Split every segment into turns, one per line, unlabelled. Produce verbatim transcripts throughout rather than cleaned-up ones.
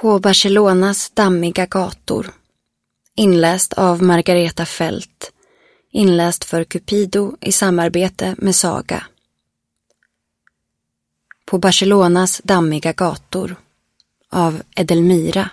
På Barcelonas dammiga gator. Inläst av Margareta Fält. Inläst för Cupido i samarbete med Saga. På Barcelonas dammiga gator. Av Edelmira.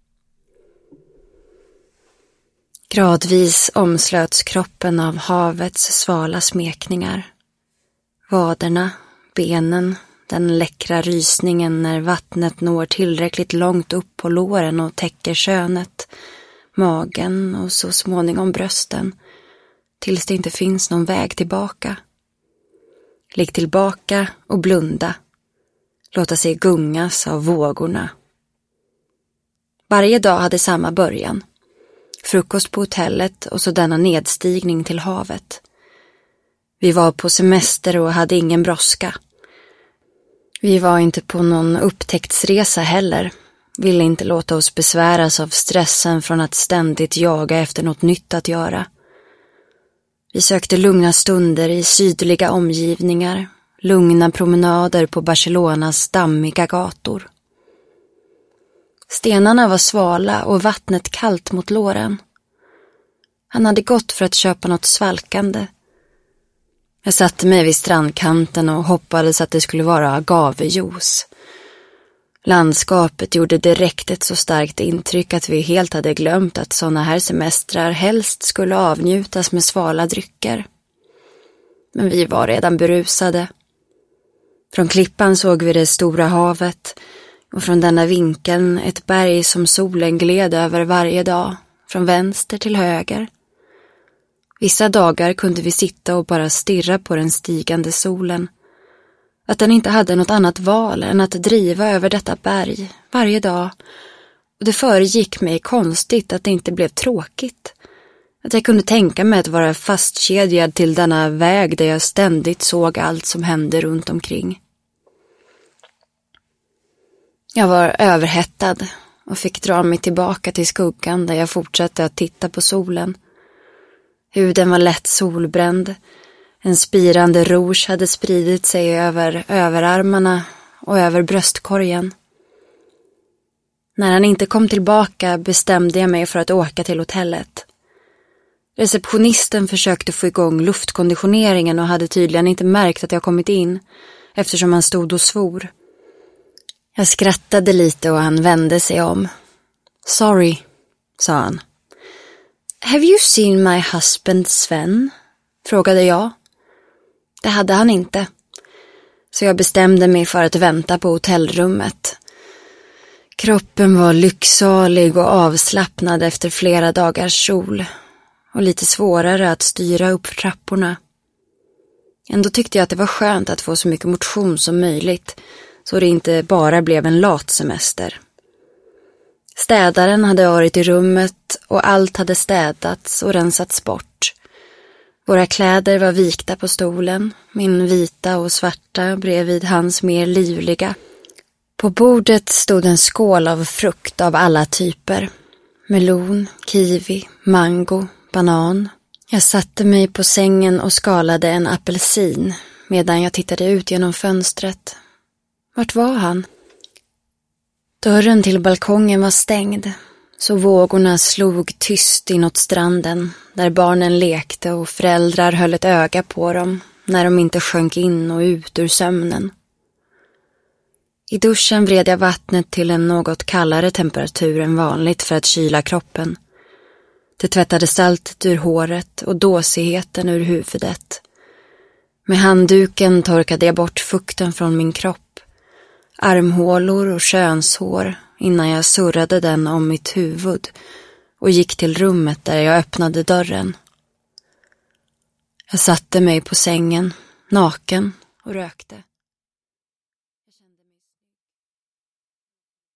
Gradvis omslöts kroppen av havets svala smekningar. Vaderna, benen, den läckra rysningen när vattnet når tillräckligt långt upp på låren och täcker könet, magen och så småningom brösten, tills det inte finns någon väg tillbaka. Ligg tillbaka och blunda. Låta sig gungas av vågorna. Varje dag hade samma början. Frukost på hotellet och så denna nedstigning till havet. Vi var på semester och hade ingen brådska. Vi var inte på någon upptäcktsresa heller. Ville inte låta oss besväras av stressen från att ständigt jaga efter något nytt att göra. Vi sökte lugna stunder i sydliga omgivningar, lugna promenader på Barcelonas dammiga gator. Stenarna var svala och vattnet kallt mot låren. Han hade gått för att köpa något svalkande. Jag satte mig vid strandkanten och hoppades att det skulle vara agavejuice. Landskapet gjorde direkt ett så starkt intryck att vi helt hade glömt att såna här semestrar helst skulle avnjutas med svala drycker. Men vi var redan berusade. Från klippan såg vi det stora havet och från denna vinkeln ett berg som solen gled över varje dag, från vänster till höger. Vissa dagar kunde vi sitta och bara stirra på den stigande solen. Att den inte hade något annat val än att driva över detta berg varje dag. Och det föregick mig konstigt att det inte blev tråkigt. Att jag kunde tänka mig att vara fastkedjad till denna väg där jag ständigt såg allt som hände runt omkring. Jag var överhettad och fick dra mig tillbaka till skuggan där jag fortsatte att titta på solen. Huden var lätt solbränd. En spirande rouge hade spridit sig över överarmarna och över bröstkorgen. När han inte kom tillbaka bestämde jag mig för att åka till hotellet. Receptionisten försökte få igång luftkonditioneringen och hade tydligen inte märkt att jag kommit in, eftersom han stod och svor. Jag skrattade lite och han vände sig om. "Sorry", sa han. "Have you seen my husband Sven?" frågade jag. Det hade han inte. Så jag bestämde mig för att vänta på hotellrummet. Kroppen var lycksalig och avslappnad efter flera dagars sol. Och lite svårare att styra upp trapporna. Ändå tyckte jag att det var skönt att få så mycket motion som möjligt. Så det inte bara blev en lat semester. Städaren hade varit i rummet och allt hade städats och rensats bort. Våra kläder var vikta på stolen, min vita och svarta bredvid hans mer livliga. På bordet stod en skål av frukt av alla typer. Melon, kiwi, mango, banan. Jag satte mig på sängen och skalade en apelsin medan jag tittade ut genom fönstret. Vart var han? Dörren till balkongen var stängd, så vågorna slog tyst inåt stranden där barnen lekte och föräldrar höll ett öga på dem när de inte sjönk in och ut ur sömnen. I duschen vred jag vattnet till en något kallare temperatur än vanligt för att kyla kroppen. Det tvättade saltet ur håret och dåsigheten ur huvudet. Med handduken torkade jag bort fukten från min kropp, armhålor och könshår innan jag surrade den om mitt huvud och gick till rummet där jag öppnade dörren. Jag satte mig på sängen, naken och rökte.